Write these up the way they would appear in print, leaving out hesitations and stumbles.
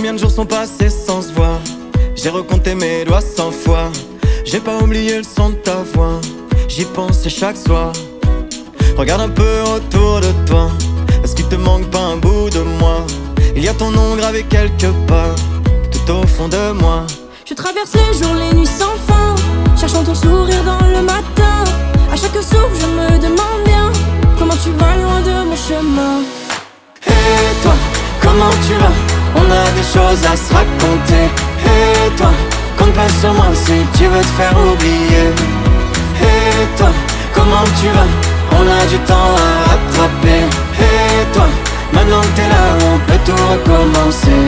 Combien de jours sont passés sans se voir? J'ai recompté mes doigts 100 fois. J'ai pas oublié le son de ta voix. J'y pensais chaque soir. Regarde un peu autour de toi. Est-ce qu'il te manque pas un bout de moi? Il y a ton nom gravé quelque part, tout au fond de moi. Je traverse les jours, les nuits sans fin, cherchant ton sourire dans le matin. À chaque souffle je me demande bien comment tu vas loin de mon chemin. Et toi, comment tu vas? On a des choses à se raconter. Et toi, compte pas sur moi si tu veux te faire oublier. Et toi, comment tu vas? On a du temps à rattraper. Et toi, maintenant que t'es là, on peut tout recommencer.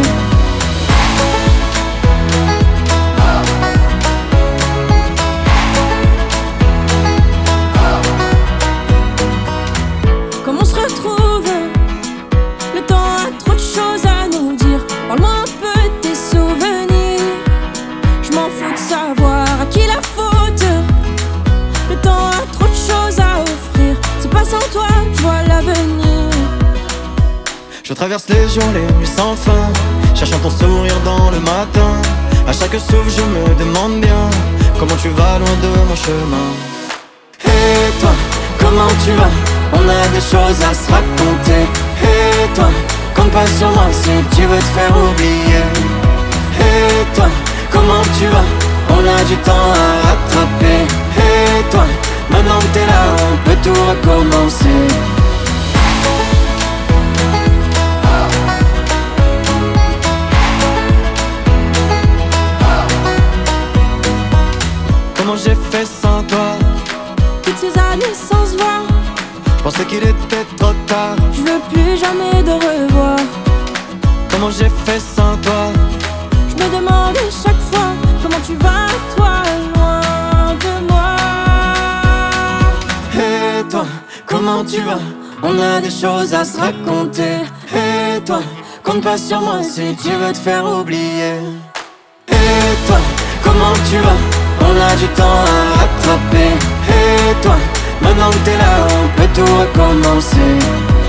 Comme on se retrouve, le temps a trop de choses à nous dire. Parle-moi un peu de tes souvenirs. Je m'en fous de savoir à qui la faute. Le temps a trop de choses à offrir. C'est pas sans toi que je vois l'avenir. Je traverse les jours, les nuits sans fin, cherchant ton sourire dans le matin. À chaque souffle je me demande bien comment tu vas loin de mon chemin. Et toi, comment tu vas? On a des choses à se raconter. Et toi, compte pas sur moi si tu veux te faire oublier. Et toi, comment tu vas? On a du temps à rattraper. Et toi, maintenant que t'es là, on peut tout recommencer. Comment j'ai fait sans toi? Toutes ces années sans se voir, Je pensais qu'il était trop tard. je veux plus jamais de revoir. Comment j'ai fait sans toi? Je me demande chaque fois comment tu vas, toi, loin de moi. Et toi, comment tu vas? On a des choses à se raconter. Et toi, compte pas sur moi si tu veux te faire oublier. Et toi, comment tu vas? On a du temps à rattraper. Et toi, maintenant que t'es là, on peut tout recommencer.